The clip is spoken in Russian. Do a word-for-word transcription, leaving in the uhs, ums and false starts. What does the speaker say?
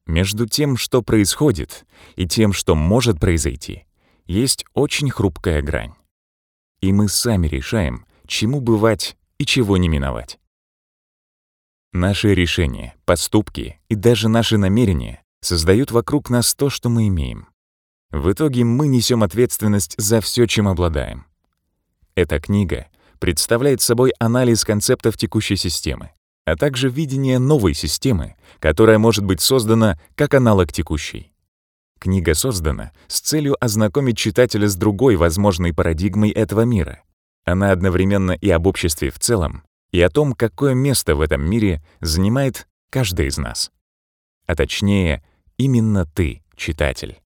Между тем, что происходит, и тем, что может произойти, есть очень хрупкая грань. И мы сами решаем, чему бывать и чего не миновать. Наши решения, поступки и даже наши намерения создают вокруг нас то, что мы имеем. В итоге мы несем ответственность за все, чем обладаем. Эта книга представляет собой анализ концептов текущей системы, а также видение новой системы, которая может быть создана как аналог текущей. Книга создана с целью ознакомить читателя с другой возможной парадигмой этого мира. Она одновременно и об обществе в целом, и о том, какое место в этом мире занимает каждый из нас. А точнее, именно ты, читатель.